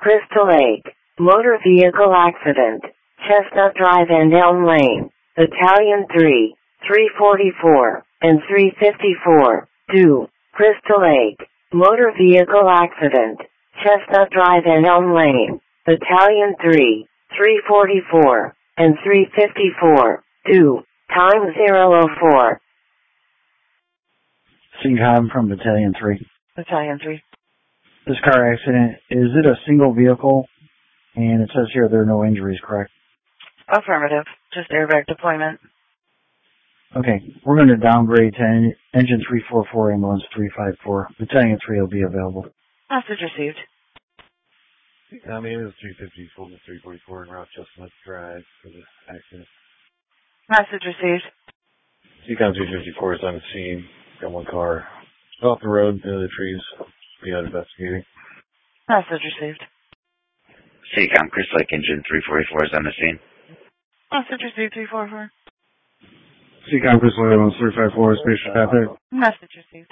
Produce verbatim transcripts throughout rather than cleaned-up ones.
Crystal Lake, motor vehicle accident, Chestnut Drive and Elm Lane, Battalion three, three forty-four, and three fifty-four, due, Crystal Lake, motor vehicle accident, Chestnut Drive and Elm Lane, Battalion three, three forty-four, and three fifty-four, due, time zero oh four. C COM from Battalion three. Battalion three. This car accident, is it a single vehicle? And it says here there are no injuries, correct? Affirmative. Just airbag deployment. Okay, we're going to downgrade to en engine three forty-four, ambulance three fifty-four. Battalion three will be available. Message received. Um, ambulance three fifty-four, three forty-four en route Chestnut Drive for the accident. Message received. C COM three fifty-four is on the scene. Got one car off the road into the trees. Beyond investigating. Message received. C COM Crystal Lake engine three forty-four is on the scene. Message received three forty-four. C COM Crystal Lake three fifty-four, spatial traffic. Message received.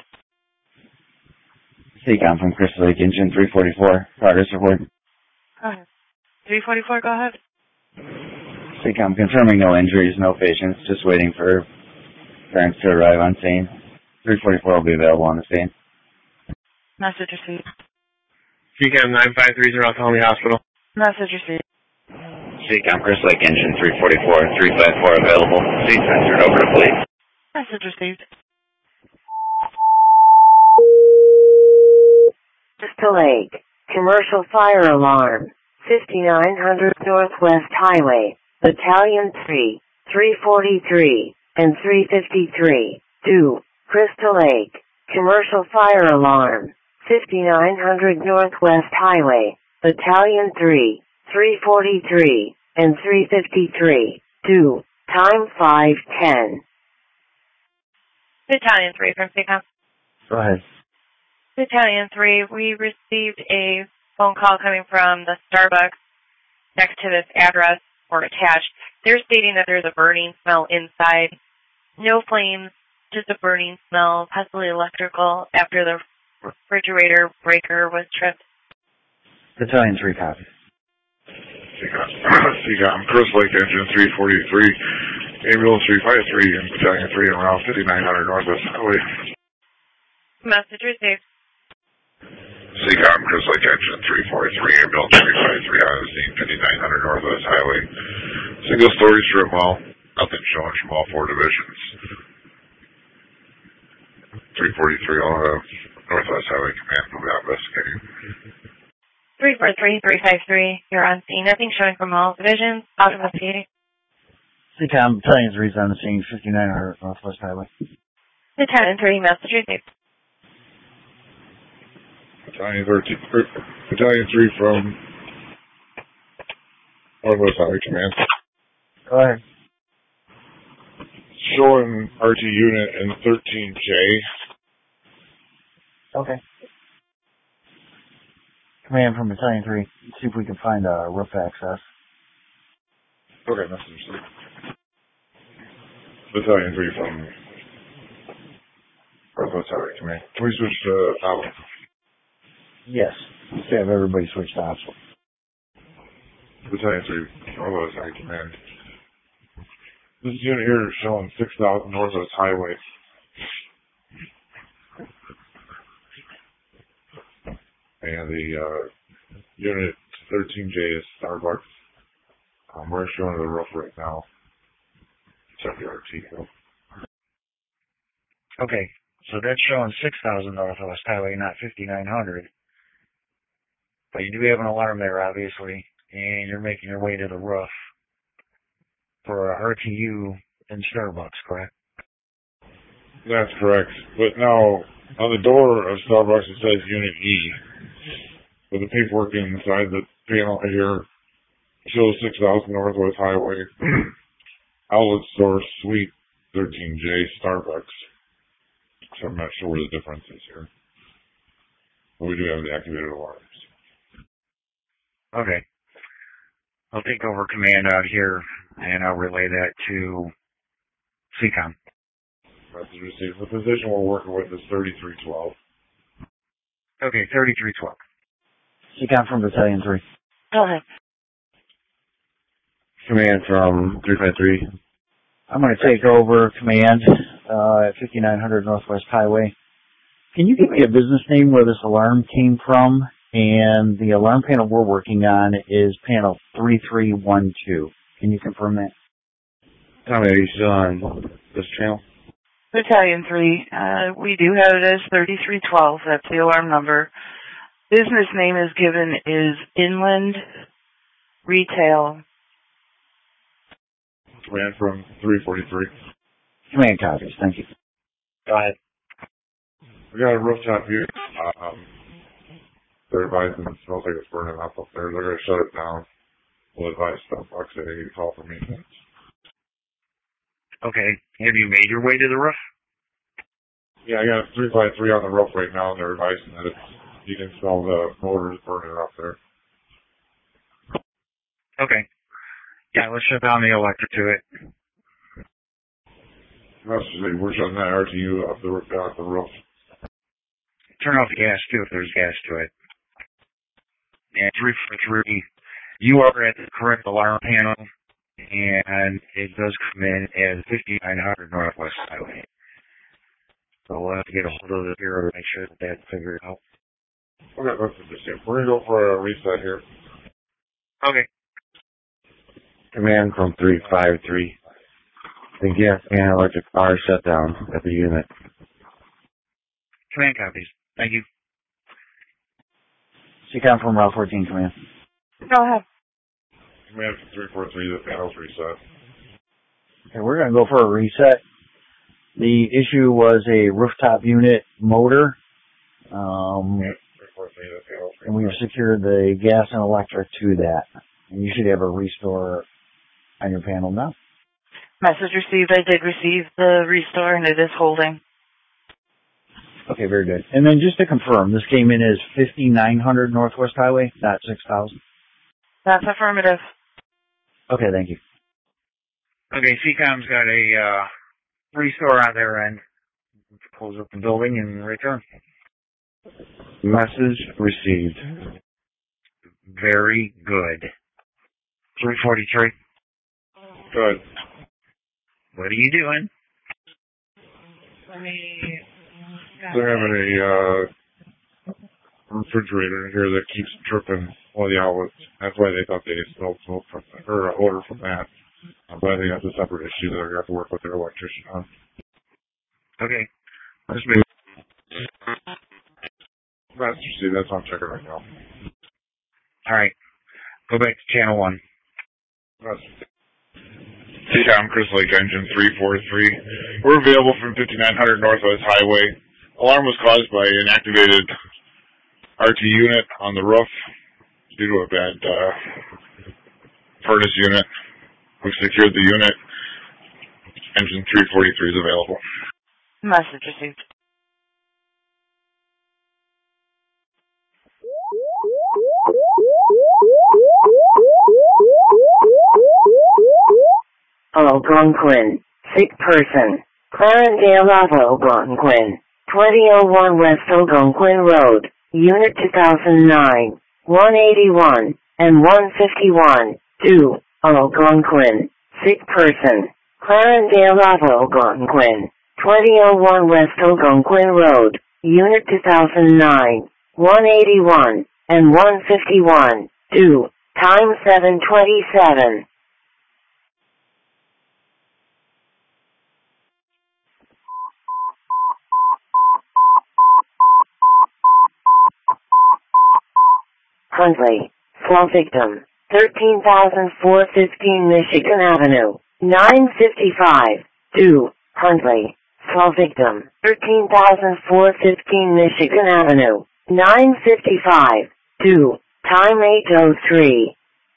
C COM from Crystal Lake engine three forty-four, progress report. Go ahead. three forty-four, go ahead. C COM confirming no injuries, no patients, just waiting for parents to arrive on scene. three forty-four will be available on the scene. Message received. C COM nine five three zero, Colony Hospital. Message received. C COM Crystal Lake engine three forty-four, three fifty-four available. Seat censored over to police. Message received. Crystal Lake, commercial fire alarm, fifty-nine hundred Northwest Highway, Battalion three, three forty-three, and three fifty-three, due, Crystal Lake, commercial fire alarm, fifty-nine hundred Northwest Highway, Battalion three, three forty-three, and three fifty-three, due, time five ten. Battalion three from C COM. Go ahead. Battalion three, we received a phone call coming from the Starbucks next to this address or attached. They're stating that there's a burning smell inside. No flames, just a burning smell, possibly electrical, after the refrigerator breaker was tripped. Battalion three copy. C COM Crystal Lake engine three forty-three, ambulance three fifty-three, and Battalion three around fifty-nine hundred Northwest Highway. Message received. C COM Crystal Lake engine three forty-three, ambulance three fifty-three on the scene, fifty-nine hundred Northwest Highway. Single story strip mall, nothing showing from all four divisions. three forty-three on the Northwest Highway Command will be investigating. three four three, three five three, you're on scene. Nothing showing from all divisions. Out investigating. C COM Battalion three is on the scene, fifty-nine hundred Northwest Highway. Battalion three, message received. Battalion thirteen, Battalion three from Northwest Highway Command. Go ahead. Showing R T unit in thirteen J. Okay. Command from Battalion three. See if we can find uh, roof access. Okay, message received. Battalion three from Northwest Highway Command. Can we switch to Apple? Yes. Let's have everybody switch to Optional. Battalion three, Northwest Highway Command. This unit here is showing six thousand Northwest Highway. And the uh, unit thirteen J is Starbucks. Um, we're showing the roof right now. Check the R T code. Okay. So that's showing six thousand Northwest Highway, not fifty-nine hundred. But you do have an alarm there, obviously, and you're making your way to the roof for a R T U in Starbucks, correct? That's correct. But now, on the door of Starbucks, it says Unit E. But the paperwork inside the panel here shows six thousand Northwest Highway, outlet store, suite thirteen J, Starbucks. So I'm not sure where the difference is here. But we do have the activated alarms. Okay. I'll take over command out here, and I'll relay that to C COM. Message received. The position we're working with is thirty-three twelve. Okay, thirty-three twelve. Seacom from Battalion three. Go ahead. Command from three five three. I'm going to take over command uh, at fifty-nine hundred Northwest Highway. Can you give me a business name where this alarm came from? And the alarm panel we're working on is panel three three one two. Can you confirm that? Tommy, are you still on this channel? Battalion three, uh, we do have it as thirty-three twelve. That's the alarm number. Business name is given is Inland Retail. Command from three forty-three. Command copies. Thank you. Go ahead. We got a rooftop here. Um, they're advising it smells like it's burning up up there. They're going to shut it down. We'll advise stuff. Like I said, they need to call for maintenance. Okay. Have you made your way to the roof? Yeah, I got three five three on the roof right now, and they're advising that it's, you can smell the motors burning up there. Okay. Yeah, let's shut down the electric to it. That's just, we're shutting that R T U off the, off the roof. Turn off the gas, too, if there's gas to it. And three four three, you are at the correct alarm panel, and it does come in as fifty-nine hundred Northwest Highway. So we'll have to get a hold of the bureau to make sure that that's figured out. Okay, let's just see. We're going to go for a reset here. Okay. Command from three five three. The gas and electric are shut down at the unit. Command copies. Thank you. Seacom from Route fourteen, command. Go ahead. Command from three four three, the panel's reset. Okay, we're going to go for a reset. The issue was a rooftop unit motor, um, three four three, the panel's reset. and we've secured the gas and electric to that. And you should have a restore on your panel now. Message received. I did receive the restore, and it is holding. Okay, very good. And then just to confirm, this came in as fifty-nine hundred Northwest Highway, not six thousand? That's affirmative. Okay, thank you. Okay, C COM's got a uh, restore on their end. Close up the building and return. Message received. Very good. three forty-three. Good. What are you doing? Let me... They're having a uh, refrigerator in here that keeps tripping all the outlets. That's why they thought they smelled smoke from that, or uh, odor from that. But I think that's a separate issue that they're going to have to work with their electrician on. Okay. Let's be. That's, see, that's what I'm checking right now. All right. Go back to channel one. That's C COM, Chris Lake Engine three four three. We're available from fifty-nine hundred Northwest Highway. Alarm was caused by an activated R T unit on the roof due to a bad uh, furnace unit. We've secured the unit. Engine three forty-three is available. Message received. Algonquin. Sick person. Clarendale Algonquin. twenty oh one West Algonquin Road. Unit two thousand nine. one eighty-one and one fifty-one. two. Algonquin. Sick person. Clarendale Algonquin. twenty oh one West Algonquin Road. Unit two thousand nine. one eighty-one and one fifty-one. two. Time seven twenty-seven. Huntley. Fall victim. thirteen thousand four hundred fifteen Michigan Avenue. nine fifty-five. two. Huntley. Fall victim. thirteen thousand four hundred fifteen Michigan Avenue. nine fifty-five. two. Time eight oh three.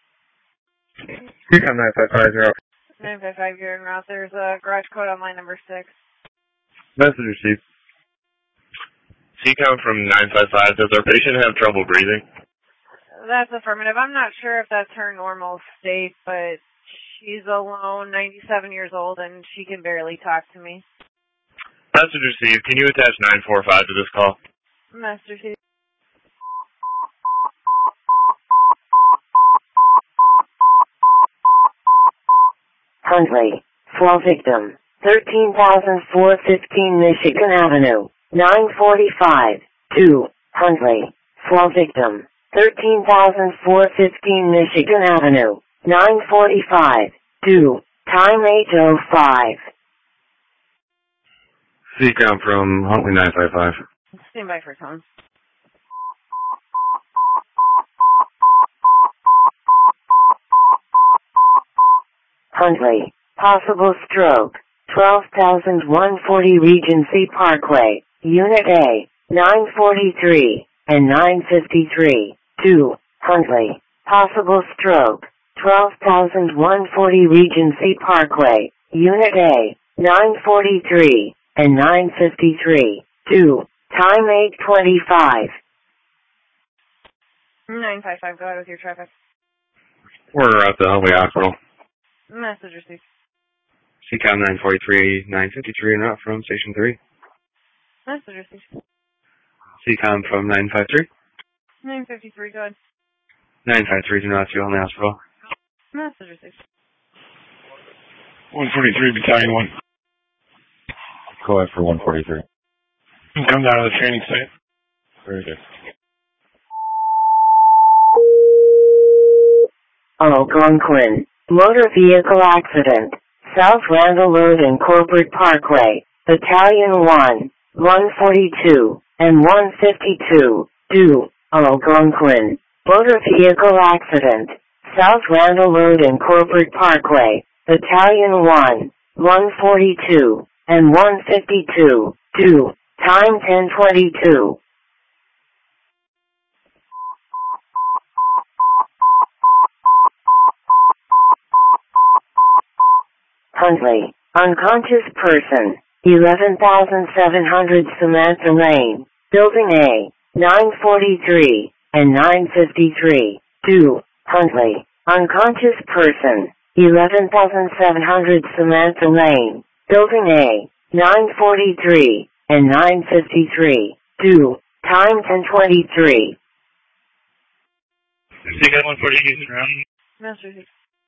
C COM nine five five zero. nine five five, you're en route. There's a garage code on line number six. Message received. C COM from nine five five. Does our patient have trouble breathing? That's affirmative. I'm not sure if that's her normal state, but she's alone, ninety-seven years old, and she can barely talk to me. Message received. Can you attach nine four five to this call? Master C. Huntley. Fall victim. thirteen thousand four hundred fifteen Michigan Avenue. nine forty-five. two. Huntley. Fall victim. thirteen thousand four hundred fifteen Michigan Avenue. nine forty-five. two. Time eight oh five. C C O M from Huntley nine five five. Stand by for Tom. Huntley. Possible stroke. twelve thousand one hundred forty Regency Parkway. Unit A. nine forty-three and nine fifty-three. two. Huntley. Possible stroke. twelve thousand one hundred forty Regency Parkway. Unit A. nine forty-three and nine fifty-three. two. Time eight twenty-five. nine five five, go ahead with your traffic. We're at the Huntley Hospital. Message received. C C O M nine forty-three, nine fifty-three en route from Station three. Message received. C C O M from nine five three. nine fifty-three, go ahead. nine five three, do not see Huntley Hospital. Message received. one forty-three, Battalion one. Go ahead for one forty-three. Come down to the training site. Very good. Algonquin. Motor vehicle accident. South Randall Road and Corporate Parkway. Battalion one. one forty-two and one fifty-two. two. Algonquin. Motor vehicle accident. South Randall Road and Corporate Parkway. Battalion one. one forty-two and one fifty-two. two. Time ten twenty-two. Huntley. Unconscious person. eleven thousand seven hundred Samantha Lane. Building A. nine forty-three and nine fifty-three. two. Huntley. Unconscious person. eleven thousand seven hundred Samantha Lane. Building A. nine forty-three and nine fifty-three. two. Time ten twenty-three. C C O M one forty-two around. Message received.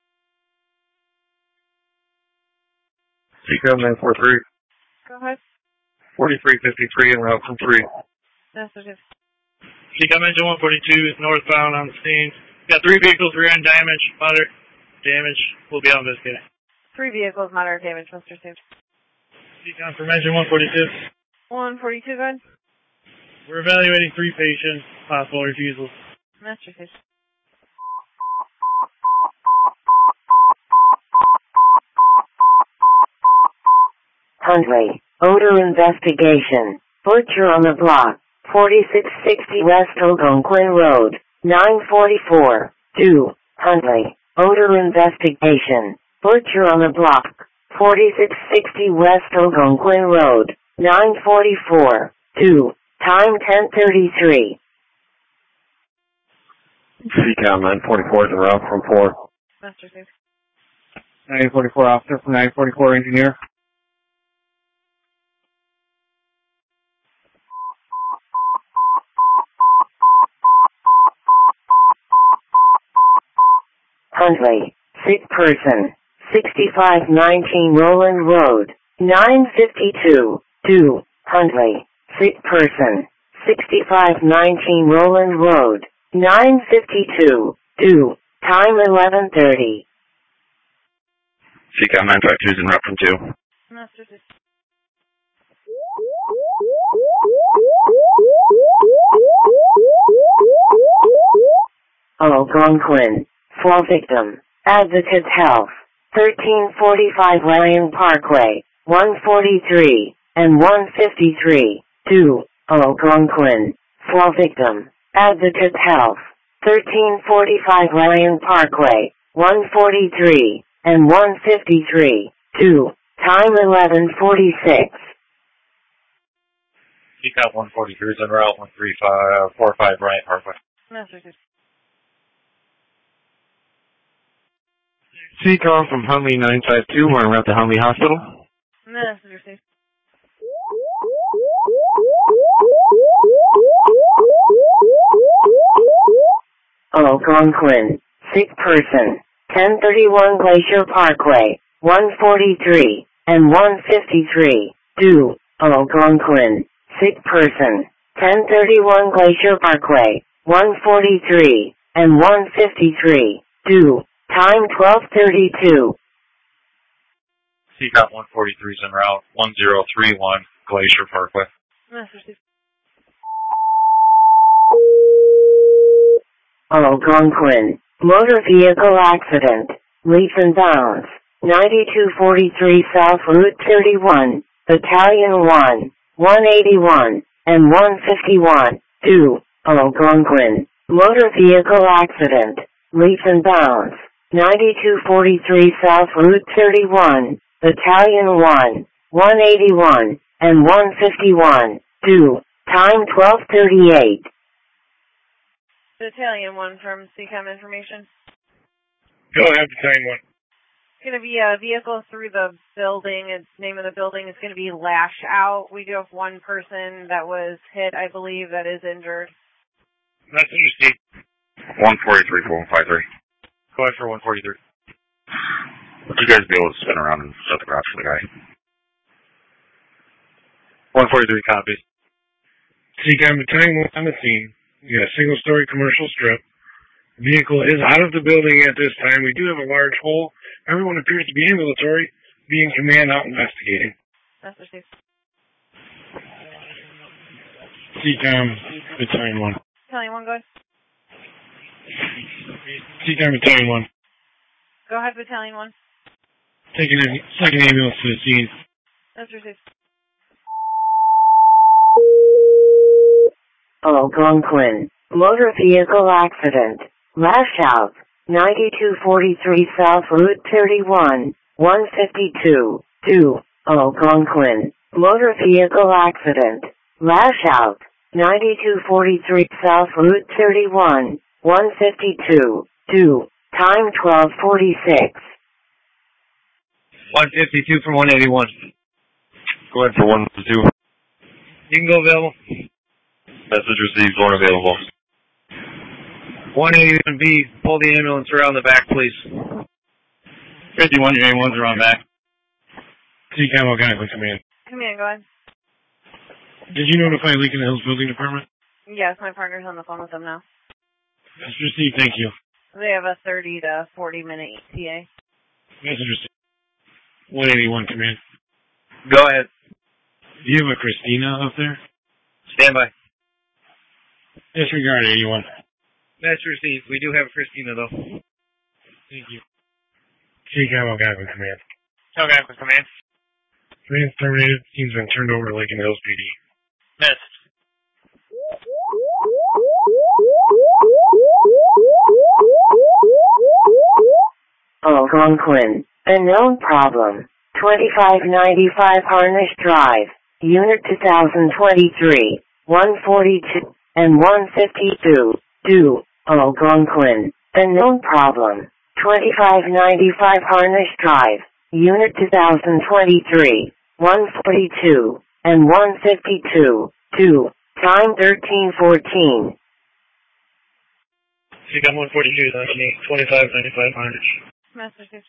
C C O M nine four three. Go ahead. forty-three fifty-three en route from three. Message received. C C O M engine one forty-two is northbound on the scene. Got three vehicles, rear end damage, moderate damage. We'll be out investigating. Three vehicles, moderate damage, Mister received. C C O M from engine one forty-two. one forty-two, go ahead. We're evaluating three patients, possible refusals. Message received. Huntley. Odor investigation. Butcher on the block. forty-six sixty West Algonquin Road. nine forty-four. two. Huntley. Odor investigation. Butcher on the block. forty-six sixty West Algonquin Road. nine forty-four. two. Time ten thirty-three. C C O M nine forty-four is en route from four. Message received. nine forty-four officer from nine forty-four engineer. Huntley. Sick person. sixty-five nineteen Roland Road. nine fifty-two. two. Huntley. Sick person. sixty-five nineteen Roland Road. nine fifty-two. two. Time eleven thirty. C C O M nine five two is en route from two. Message received. Algonquin. Fall victim. Advocates Health. thirteen forty-five Lyon Parkway. one forty-three and one fifty-three. two. Algonquin. Fall victim. Advocates Health. thirteen forty-five Lyon Parkway. one forty-three and one fifty-three. two. Time eleven forty-six. C C O M one forty-three is en route one three five four five Bryant Parkway. Message received. C C O M from Huntley nine five two, we're en route to Huntley Hospital. Message received. Algonquin. Sick person. ten thirty-one Glacier Parkway. one forty-three, and one fifty-three. Do, Algonquin. Sick person. ten thirty-one Glacier Parkway, one forty-three, and one fifty-three. Do, time twelve thirty-two. C COM one forty-three is en route, one zero three one Glacier Parkway. Master Algonquin. Motor vehicle accident. Leaps and bounds. ninety-two forty-three South Route thirty-one, Battalion one, one eighty-one, and one fifty-one. Do, Algonquin. Motor vehicle accident. Leaps and bounds. ninety-two forty-three South Route thirty-one, Battalion one, one eighty-one, and one fifty-one. Do, time twelve thirty-eight. Battalion one from C COM information. Go ahead, Battalion one. It's going to be a vehicle through the building. Its name of the building is going to be Lash Out. We do have one person that was hit, I believe, that is injured. That's interesting. one forty-three, four one five three. Go ahead for one forty-three. Would you guys be able to spin around and shut the garage for the guy? one forty-three copies. C COM Battalion one on the scene. We got a single-story commercial strip. The vehicle is out of the building at this time. We do have a large hole. Everyone appears to be ambulatory, being command out investigating. Master Steve. C COM Battalion one. Battalion one, go ahead. C COM Battalion one. Go ahead, Battalion one. Taking a second ambulance to the scene. Master Steve. Algonquin. Motor vehicle accident. Lash Out. ninety-two forty-three South Route thirty-one, one fifty-two. Do, Algonquin. Motor vehicle accident. Lash Out. ninety-two forty-three South Route thirty-one, one fifty-two. Do, time twelve forty-six. one fifty-two from one eighty-one. Go ahead for one two. You can go available. Message received, one available. one eighty-one B, pull the ambulance around the back, please. fifty-one, your A ones are on back. C COM Algonquin command. Command, go ahead. Did you notify Lincoln Hills Building Department? Yes, my partner's on the phone with them now. Message received, thank you. They have a thirty to forty minute E T A. Message received. one eighty-one command. Go ahead. Do you have a Christina up there? Stand by. Disregard eighty-one. That's received. We do have Christina, though. Thank you. C COM Algonquin command. Algonquin command. Command terminated. Team's been turned over to Lincoln Hills P D. Message. Algonquin. Unknown problem. twenty-five ninety-five Harnish Drive. Unit two thousand twenty-three. one forty-two and one fifty-two. Do, Algonquin. Unknown problem. twenty-five ninety-five Harnish Drive. Unit two thousand twenty-three. one forty-two and one fifty-two. Do, time thirteen fourteen. C COM one forty-two, that's me. twenty-five ninety-five Harnish. Master Steve.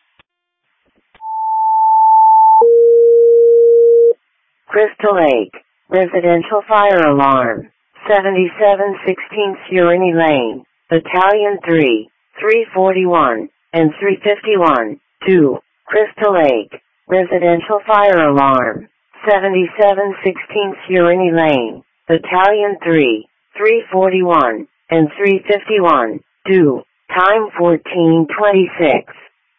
Crystal Lake. Residential fire alarm. seventy-seven sixteenth Urany Lane. Battalion three, three forty-one, and three fifty-one. Do, Crystal Lake. Residential fire alarm. seventy-seven sixteenth Urany Lane. Battalion three, three forty-one, and three fifty-one. Do, time fourteen twenty-six.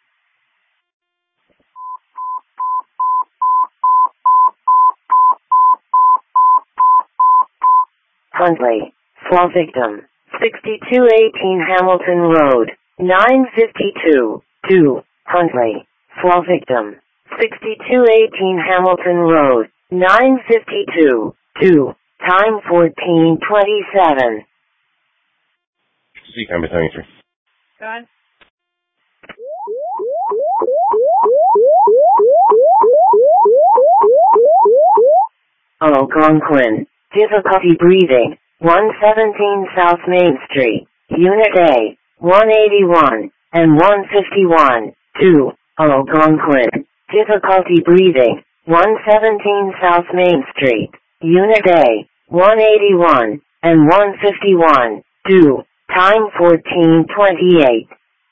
Huntley. Fall victim. sixty-two eighteen Hamilton Road. nine fifty-two. Do, Huntley. Fall victim. sixty-two eighteen Hamilton Road. nine fifty-two. Do, time fourteen twenty-seven. C COM Battalion three. Go ahead. Algonquin. Difficulty breathing. one seventeen South Main Street. Unit A. one eighty-one and one fifty-one. Do, Algonquin. difficulty breathing, one seventeen South Main Street, Unit A, one eighty-one, and one fifty-one, due, time fourteen twenty-eight.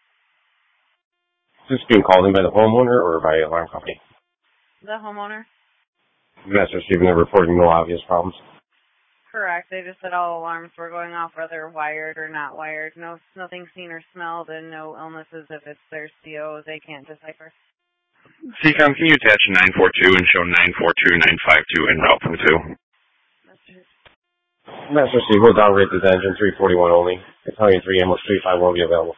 Is this being called in by the homeowner or by alarm company? The homeowner? Master Stephen, they're reporting no obvious problems. Correct. They just said all alarms were going off, whether wired or not wired. No, nothing seen or smelled, and no illnesses. If it's their C O, they can't decipher. C COM, can you attach nine four two and show nine four two nine five two en route from two? Master Steve, we'll downgrade this engine three forty-one only. Italian three ambulance three five will be available.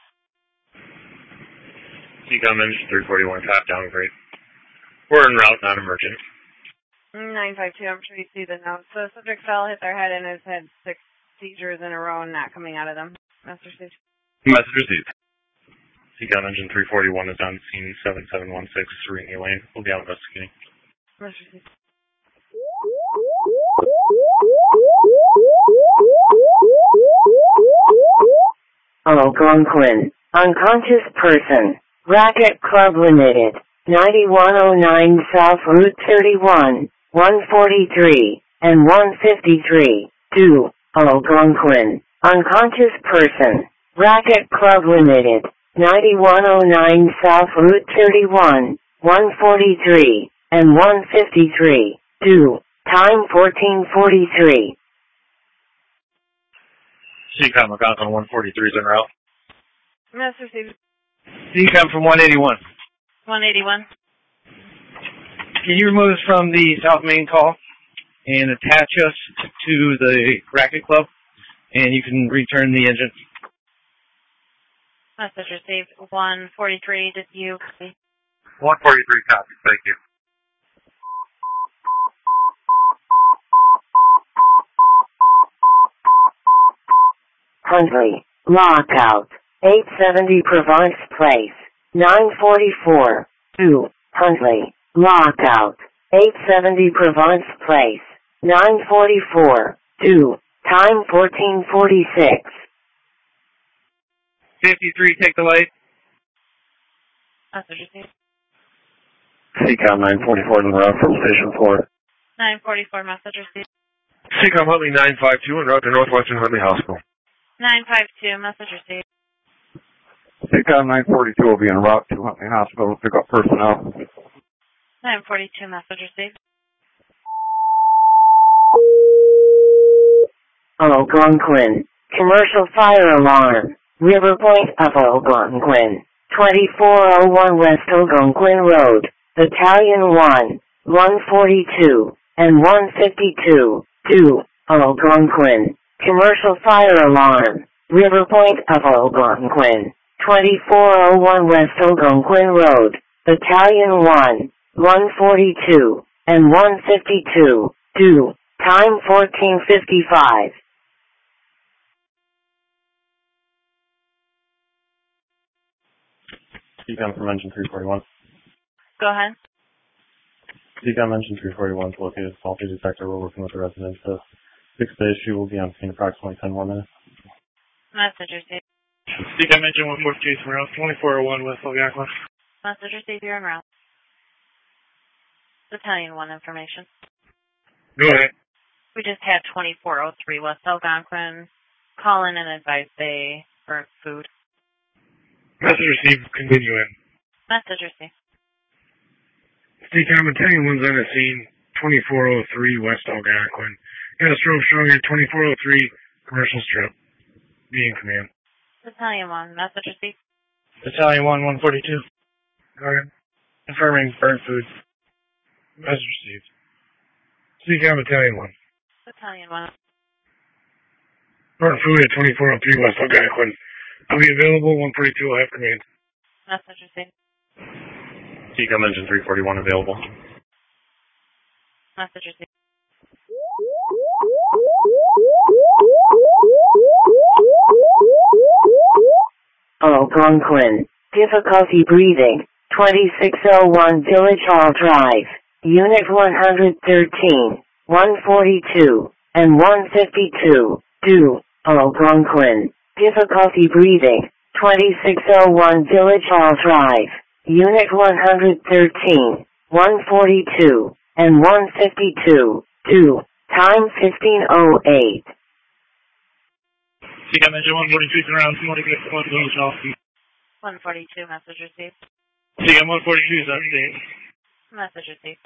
C COM engine three forty-one, top downgrade. We're en route, not emergent. nine five two, I'm sure you see the notes. So the subject fell, hit their head, and has had six seizures in a row and not coming out of them. Master Steve. Message received. C COM engine three forty-one is on scene seven seven one six, Serenity Lane. We'll be out investigating. Master Steve. Algonquin, unconscious person, Racket Club Limited, ninety-one oh nine South Route thirty-one, one forty-three, and one fifty-three, due, Algonquin, unconscious person, Racket Club Limited, ninety-one oh nine South Route thirty-one, one forty-three, and one fifty-three, due, time fourteen forty-three. C COM, Algonquin one forty-three is en route. Master Steve. C COM from one eighty-one. one eighty-one. Can you remove us from the South Main call and attach us to the Racket Club, and you can return the engine? Message received. one forty-three, did you? one forty-three copy, thank you. Huntley, lockout, eight seventy Provence Place, nine forty-four, two, Huntley, lockout, eight seventy Provence Place, nine forty-four, two, time fourteen forty-six. fifty-three, take the light. Message received. C COM nine forty-four en route from Station four. nine forty-four, message received. C COM Huntley nine five two en route to Northwestern Huntley Hospital. nine five two, message received. C COM nine forty-two will be en route to Huntley Hospital to pick up personnel. nine forty-two, message received. Algonquin, commercial fire alarm, River Point of Algonquin, twenty-four oh one West Algonquin Road, Battalion one, one forty-two, and one fifty-two, due, Algonquin, commercial fire alarm, River Point of Algonquin, twenty-four oh one West Algonquin Road, Battalion one, one forty-two, and one fifty-two, due, time fourteen fifty-five. C COM from engine three forty-one. Go ahead. C COM engine three forty-one is located at faulty detector. We're working with the residents to fix the issue. We'll be on scene approximately ten more minutes. Message received. C COM engine one forty-two en route, twenty-four oh one West Algonquin. Message received, you're en route. Battalion one information. Go ahead. We just had twenty-four oh three West Algonquin call in and advise they burnt food. Message received, continue in. Message received. C COM Battalion one's on the scene, twenty-four oh three West Algonquin. Got a strobe showing at twenty-four oh three Commercial Strip. Be in command. Battalion one, message received. Battalion one, one forty-two. Go ahead. Confirming burnt food. Message received. C COM Battalion one. Battalion one. Burnt food at twenty-four oh three West Algonquin. I'll be available, one forty-two will have command. Message received. C COM engine three forty-one available. Message received. Algonquin, difficulty breathing, twenty-six oh one Village Hall Drive, Unit one thirteen, one forty-two, and one fifty-two, due, Algonquin, difficulty breathing, twenty-six oh one Village Hall Drive, Unit one thirteen, one forty-two, and one fifty-two, two, time fifteen oh eight. C CAM engine one forty-two, turn around, somebody get one goes off. one forty-two, message received. C CAM one forty-two is update. Message received.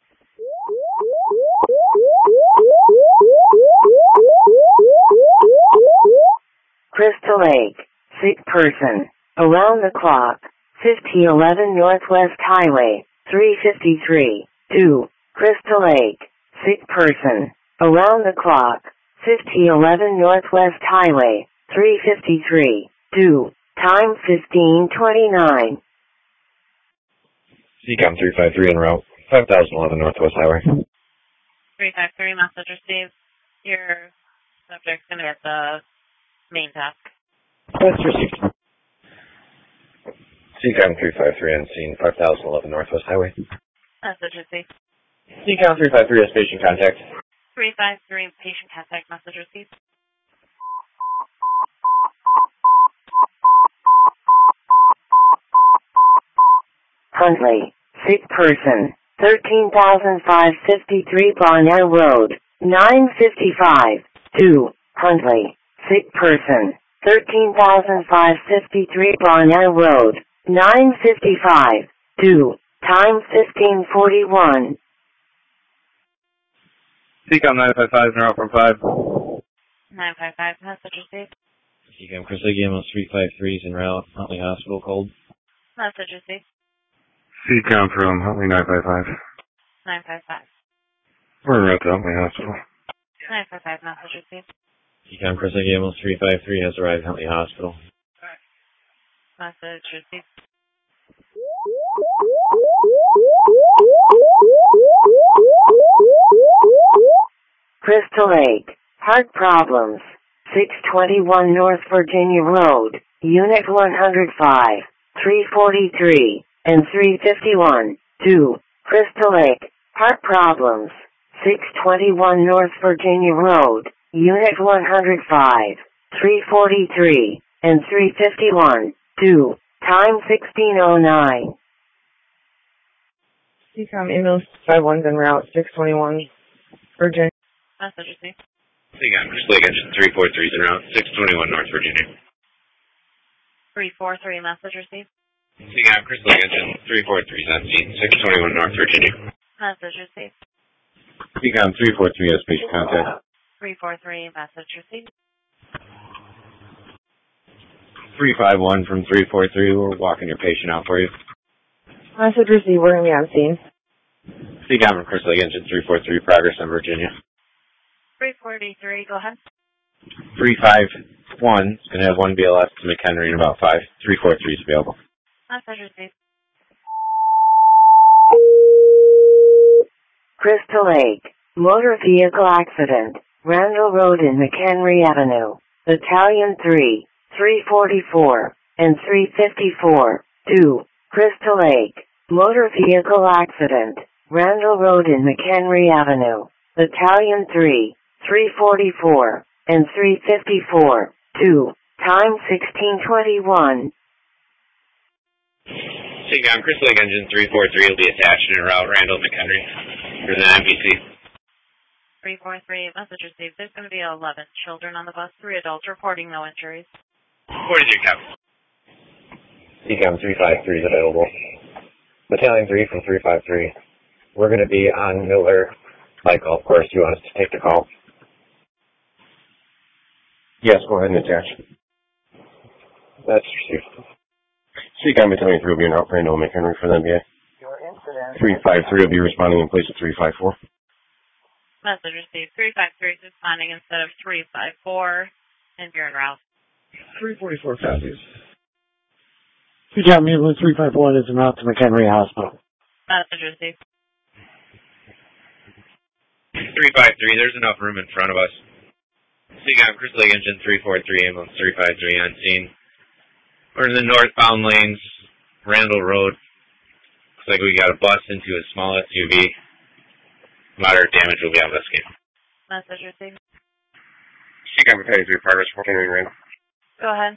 Crystal Lake, sick person, around the clock, fifteen eleven Northwest Highway, three fifty-three, two, Crystal Lake, sick person, around the clock, fifteen eleven Northwest Highway, three fifty-three, two, time fifteen twenty-nine. C CAM three five three en route, five thousand eleven Northwest Highway. three five three, message received. Your subject's going to be at the main task. That's received. C CAM three five three on scene, five thousand eleven Northwest Highway. Message received. C CAM three five three has patient contact. three five three, patient contact, message received. Huntley, sick person, thirteen thousand five hundred fifty-three Barnell Road, nine fifty-five, two, Huntley, sick person, thirteen thousand five hundred fifty-three Barnell Road, nine fifty-five, two, time fifteen forty-one. C CAM nine five five, now from five. nine five five, message received. C CAM Chris Lake Ambulance three five three is en route, Huntley Hospital cold. Message received. C CAM from Huntley nine five five. nine five five. We're en route to Huntley Hospital. nine five five, message received. C CAM Chris Lake Ambulance three five three has arrived at Huntley Hospital. Message received. Crystal Lake, heart problems, six twenty-one North Virginia Road, Unit one oh five, three forty-three, and three fifty-one, two, Crystal Lake, heart problems, six twenty-one North Virginia Road, Unit one oh five, three forty-three, and three fifty-one, two, time sixteen oh nine. C CAM ambulance five one's en route, six twenty-one, Virginia. Message received. C CAM Chris Lake Engine three four three is en route, six twenty-one North Virginia. three four three, message received. C CAM Chris Lake Engine three four three is on scene, six twenty-one North Virginia. Message received. C CAM three four three has patient contact. three four three, message received. three five one from three four three, we're walking your patient out for you. Message received, we're going to be on scene. C CAM from Chris Lake Engine three four three, progress on Virginia. three forty-three, go ahead. three five one is going to have one B L S to McHenry in about five. three four three is available. Message received. Crystal Lake, motor vehicle accident, Randall Road and McHenry Avenue, Battalion three, three forty-four, and three fifty-four, two, Crystal Lake, motor vehicle accident, Randall Road and McHenry Avenue, Battalion three, three forty-four, and three fifty-four, two, time sixteen twenty-one. C CAM Chris Lake Engine three four three will be attached in route Randall McHenry for the M P C. three four three, message received. There's going to be eleven children on the bus, three adults reporting no injuries. forty-two, Captain. C CAM three five three is available. Battalion three from three five three. We're going to be on Miller Light Golf Course. Do you want us to take the call? Yes, go ahead and attach. That's received. C CAM Battalion three will be in route Randall McHenry for the M B A. three five three will be responding in place of three five four. Message received. three five three is responding instead of three five four, and you're en route. three forty-four copies. C CAM ambulance three five one is en route to McHenry Hospital. Message received. three five three, there's enough room in front of us. C CAM Chris Lake Engine three four three, ambulance three five three on scene. We're in the northbound lanes, Randall Road. Looks like we got a bus into a small S U V. Moderate damage will be on this game. Message received. C CAM Battalion three, progress for Henry Randall. Go ahead.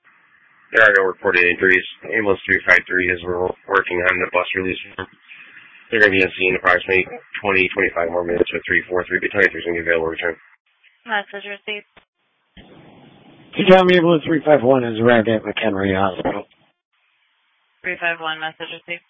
There are no reported injuries. Ambulance three five three is we're working on the bus release. They're going to be on scene approximately twenty, twenty-five more minutes with three four three. Battalion three is going to be available return. Message received. Two-Town Ambulance three five one has arrived at McHenry Hospital. three five one, message received.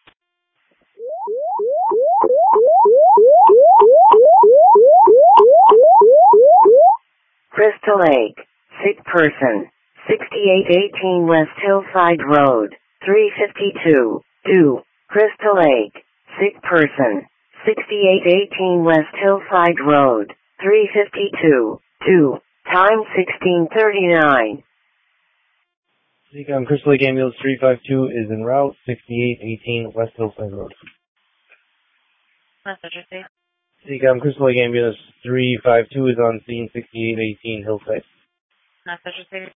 Crystal Lake, sick person, sixty-eight eighteen West Hillside Road, three fifty-two, two. Crystal Lake, sick person, sixty-eight eighteen West Hillside Road, three fifty-two, two. Time sixteen thirty-nine. Seacom Crystal Lake Ambulance three five two is en route, sixty-eight eighteen West Hillside Road. Message received. Seacom Crystal Lake Ambulance three five two is on scene, sixty-eight eighteen Hillside. Message received.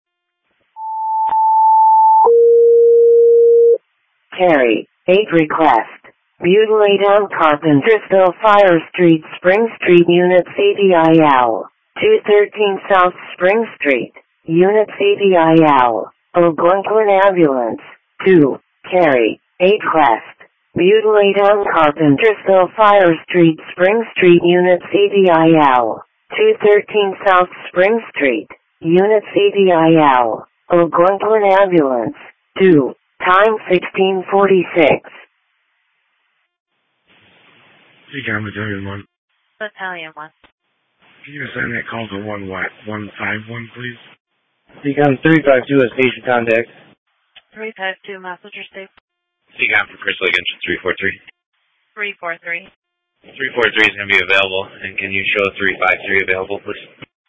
Carry, eight request. Butylated Carpentersville Fire Street, Spring Street, Unit C D I L. two thirteen South Spring Street, Unit C D I L. Algonquin Ambulance, two. Carry, eight West. Butylated Carpentersville Fire Street, Spring Street, Unit C D I L. two thirteen South Spring Street, Unit C D I L. Algonquin Ambulance, two. Time sixteen forty-six. Seacom Battalion one. Battalion one. Can you assign that call to one what? one five one, please? Seacom three five two has station contact. three five two, message received. Seacom from Crystal Lake Engine three four three. three four three. three four three is going to be available, and can you show three five three available, please?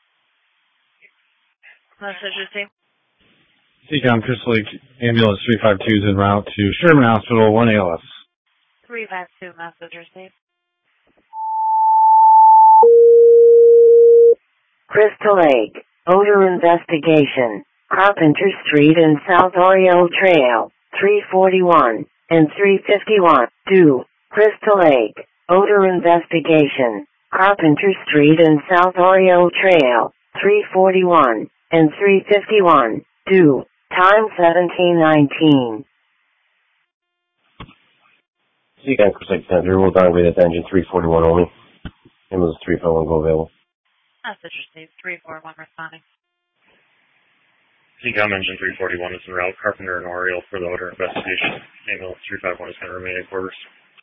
Message received. Seacom Crystal Lake Ambulance three five two is en route to Sherman Hospital, one A L S. three five two, message received. Crystal Lake, odor investigation, Carpenter Street and South Oriole Trail, three forty-one and three fifty-one, two. Crystal Lake, odor investigation, Carpenter Street and South Oriole Trail, three forty-one and three fifty-one, two. Time seventeen nineteen. Seacom Crystal Lake Center will downgrade at engine three forty-one only. Ambulance three five one go available. Message received. three four one responding. Seacom engine three forty-one is en route. Carpenter and Oriole for the odor investigation. Ambulance three five one is going to remain in quarters.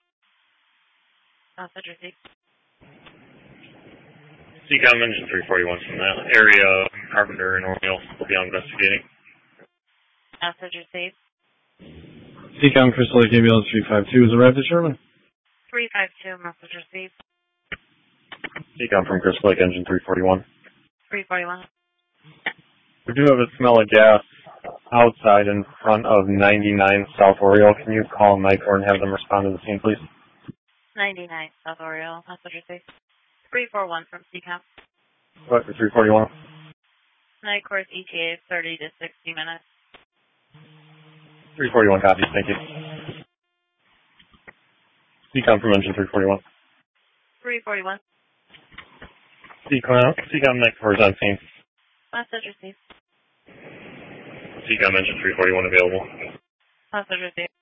Message received. Seacom engine three forty-one from that area. Carpenter and Oriole will be on investigating. Message received. Seacom Crystal Lake Ambulance three five two is arrived at Sherman. three five two, message received. Seacom from Crystal Lake engine three forty-one. three forty-one. We do have a smell of gas outside in front of ninety-nine South Oriole. Can you call NICOR and have them respond to the scene, please? ninety-nine South Oriole, message received. three four one from Seacom. What for three forty-one? NICOR's E T A is thirty to sixty minutes. three forty-one copies, thank you. Seacom from engine three forty-one. three forty-one. Seacom, Seacom NICOR is on scene. Message received. Seacom engine three forty-one available. Message received.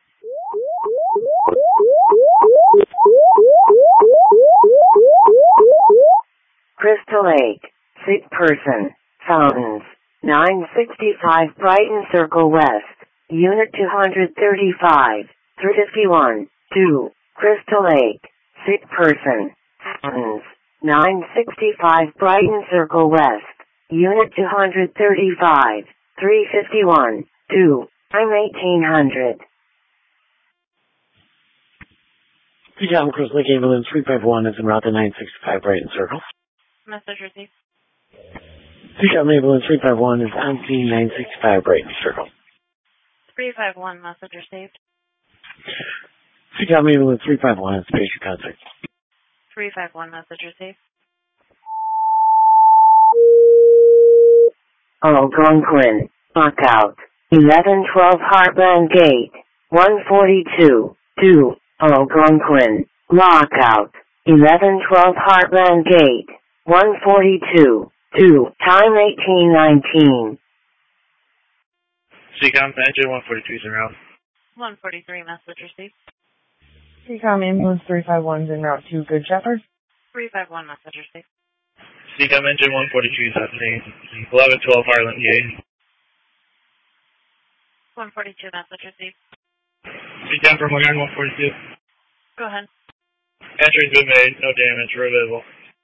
Crystal Lake, sick person, Fountains, nine sixty-five Brighton Circle West, Unit two thirty-five, three fifty-one, two. Crystal Lake, sick person, Fountains, nine sixty-five Brighton Circle West, Unit two thirty-five, three fifty-one, two. Time eighteen hundred. Seacom Crystal Lake Ambulance three five one is en route to nine sixty-five Brighton Circle. Message received. Seacom Ambulance three five one is on scene nine sixty-five Brighton Circle. three five one, message received. Seacom Ambulance three five one has patient contact. three five one, message received. Algonquin, lockout, eleven twelve Heartland Gate, one forty-two, two. Algonquin, lockout, eleven twelve Heartland Gate, one forty-two, two. Time eighteen nineteen. Seacom engine one forty-two is en route. one forty-three, message received. C COM ambulance three five one is en route to Good Shepherd. three five one, message received. C COM engine one forty-two is at the eleven twelve Harlan Gate. one forty-two, message received. C COM from Long Island one forty-two. Go ahead. Entry's been made, no damage, we're available.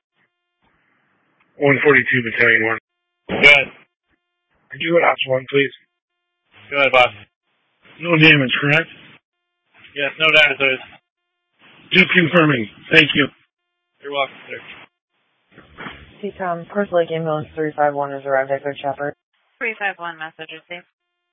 one forty-two, Battalion one. Go ahead. Could you ask one, please? Go ahead, boss. No damage, correct? Yes, no damage, please. Just confirming. Thank you. You're welcome, sir. C COM, First Lake ambulance three five one has arrived at Good Shepherd. three five one, message received.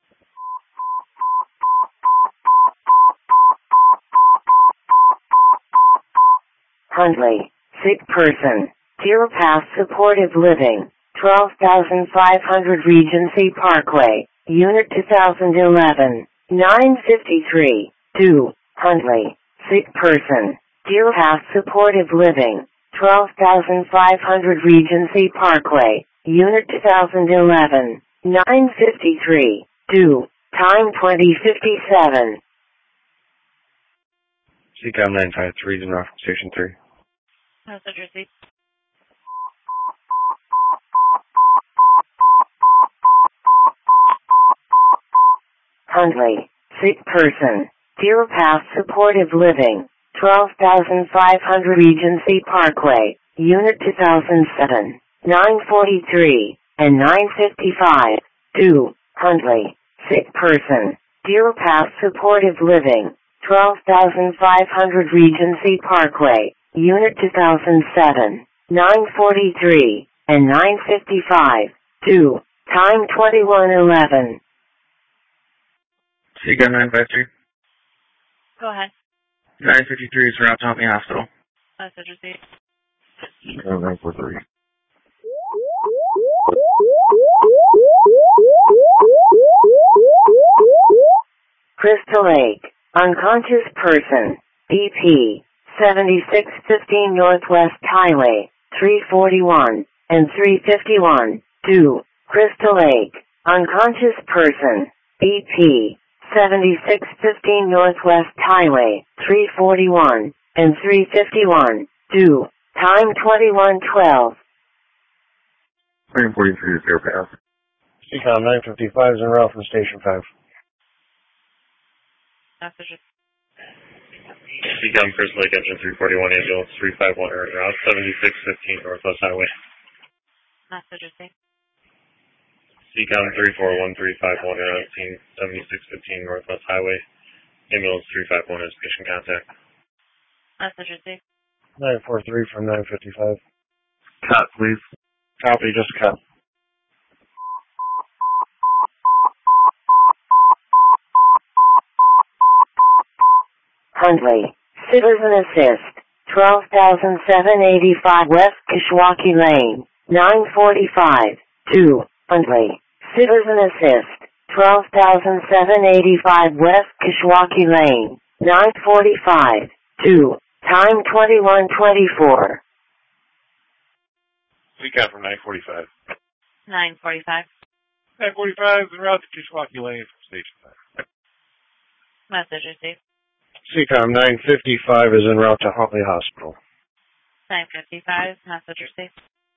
Huntley, sick person. Deer Pass Supportive Living, twelve thousand five hundred Regency Parkway, Unit two thousand eleven, nine fifty-three, two, Huntley, sick person. Deer Pass Supportive Living, twelve thousand five hundred Regency Parkway, Unit two thousand eleven, nine fifty-three, two, time twenty fifty-seven. C COM nine five three is en route from Station three. Message received. Huntley, sick person. Deer Pass Supportive Living, twelve thousand five hundred Regency Parkway, Unit two thousand seven, nine forty-three, and nine fifty-five, two, Huntley, sick person. Deer Pass Supportive Living, twelve thousand five hundred Regency Parkway, Unit two thousand seven, nine forty-three, and nine fifty-five, two, time twenty-one eleven. C COM nine five three. Go ahead. nine fifty-three is route to Huntley Hospital. Message received. C COM nine four three. Crystal Lake, unconscious person, B P, seventy-six fifteen Northwest Highway, three forty-one, and three fifty-one, two, Crystal Lake, unconscious person, B P, seventy-six fifteen Northwest Highway, three forty-one, and three fifty-one, two, time twenty-one twelve. nine forty-three is Deer Pass. C COM nine fifty-five is en route from Station five. Message received. C COM First Lake Engine three forty-one ambulance three five one are en route seventy-six fifteen Northwest Highway. Message received. C COM three four one three five one are on scene seventy-six fifteen Northwest Highway. Ambulance three five one is patient contact. Message received. nine four three from nine fifty-five. Cut, please. Copy, just cut. Huntley, citizen assist, twelve thousand seven hundred eighty-five West Kishwaukee Lane, nine forty-five, two, Huntley, citizen assist, twelve thousand seven hundred eighty-five West Kishwaukee Lane, nine forty-five, two, time twenty-one twenty-four. C COM from nine forty-five. nine forty-five. nine forty-five is en route to Kishwaukee Lane from Station five. Message received. C COM nine fifty-five is en route to Huntley Hospital. nine fifty-five. Message received.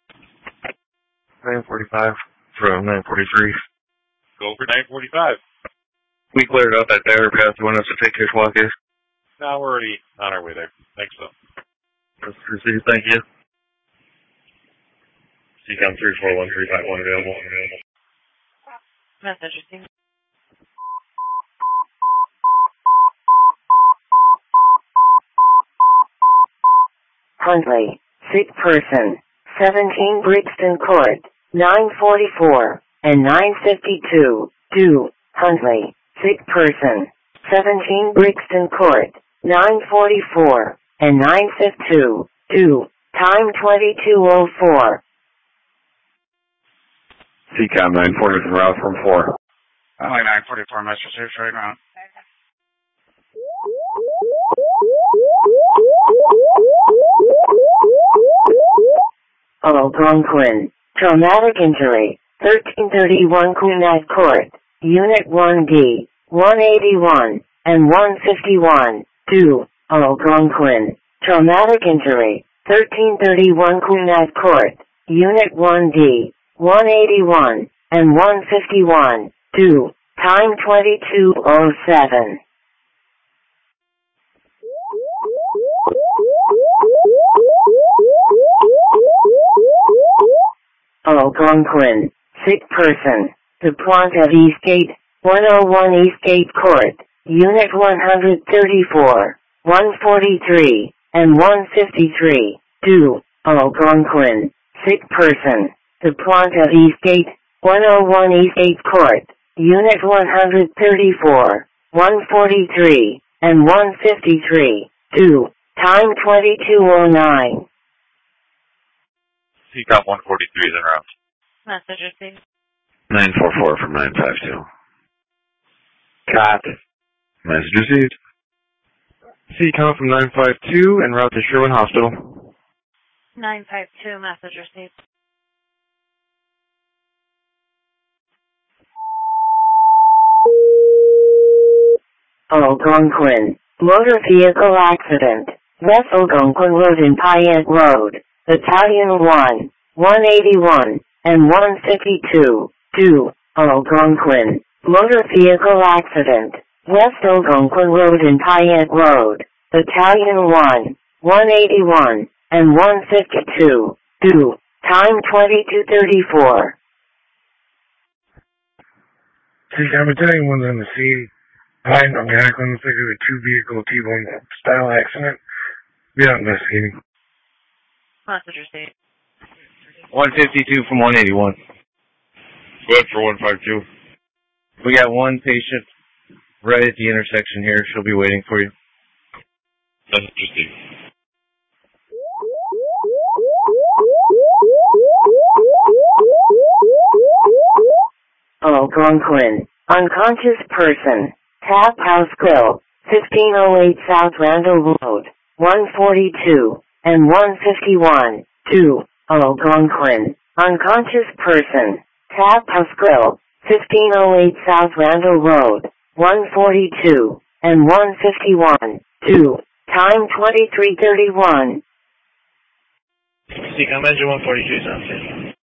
nine forty-five from nine forty-three. Go for nine forty-five. We cleared out that dagger path. You want us to take Kishwaukee? No, we're already on our way there. Thanks, though. Let's proceed. Thank you. C COM three four one three five one available. available. Message received. Huntley, sick person, seventeen Brixton Court, nine forty-four, and nine fifty-two, two, Huntley, sick person, seventeen Brixton Court, nine forty-four, and nine fifty-two, two, time twenty-two oh four. C COM nine forty is en route from four. Highway nine forty-four, Master Safe, straight route. Algonquin, traumatic injury, thirteen thirty-one Quinag Court, Unit one D, one eighty-one, and one fifty-one, two, Algonquin. Traumatic injury. thirteen thirty-one Quinat Court. Unit one D. one eighty-one and one fifty-one. two. Time twenty-two oh seven. Algonquin. Sick person. The Plant of Eastgate. one oh one Eastgate Court. Unit one thirty-four. one forty-three and one fifty-three. two. Algonquin. Sick person. The Plant of Eastgate. one oh one Eastgate Court. Unit one thirty-four. one forty-three and one fifty-three. two. Time twenty-two oh nine. C COM one forty-three is en route. Message received. nine four four from nine five two. Cot. Message received. C COM from nine five two en route to Sherwin Hospital. nine five two, message received. Algonquin. Motor vehicle accident. West Algonquin Road and Payette Road. Battalion one. one eighty-one and one fifty-two. two. Algonquin. Motor vehicle accident. West Algonquin Road and Payette Road. Battalion one. one eighty-one and one fifty-two. two. Time twenty-two thirty-four. See, I'm Battalion one's on the scene. Behind Algonquin, looks like a two-vehicle T-bone style accident. Be out investigating. Message received. one fifty-two from one eighty-one. Go ahead for one five two. We got one patient right at the intersection here. She'll be waiting for you. That's interesting. Algonquin. Unconscious person. Tap House Grill. fifteen oh eight South Randall Road. one forty-two and one fifty-one. two. Algonquin. Unconscious person. Tap House Grill. fifteen oh eight South Randall Road. one forty-two and one fifty-one. two. Time twenty-three thirty-one. C COM engine one forty-two is on station.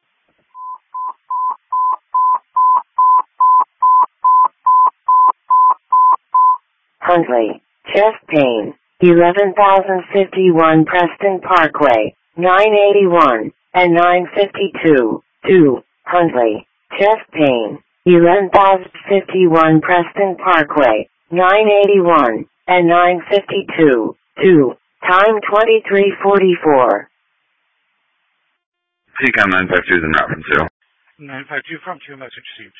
Huntley. Chest pain. eleven thousand fifty-one Preston Parkway. nine eighty-one and nine fifty-two. two. Huntley. Chest pain. eleven thousand fifty-one Preston Parkway. nine eighty-one and nine fifty-two. two. Time twenty-three forty-four. C COM nine five two is en route from zero. nine five two from two, message received.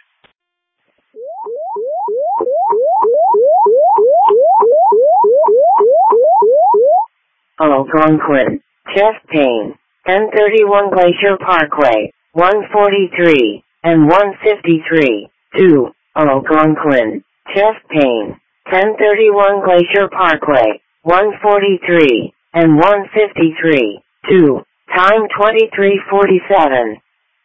Algonquin. Chest pain. ten thirty-one Glacier Parkway. one forty-three and one fifty-three. two. Algonquin. Chest pain. ten thirty-one Glacier Parkway. one forty-three and one fifty-three. two. Time twenty-three forty-seven.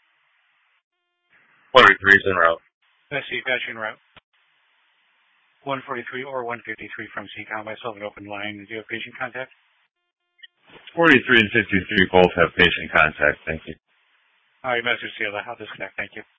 one forty-three is en route. That's C COM en route. one forty-three or one fifty-three from C COM. I still have an open line. Do you have patient contact? forty-three and fifty-three both have patient contact. Thank you. All right, message sealed. I'll disconnect. Thank you.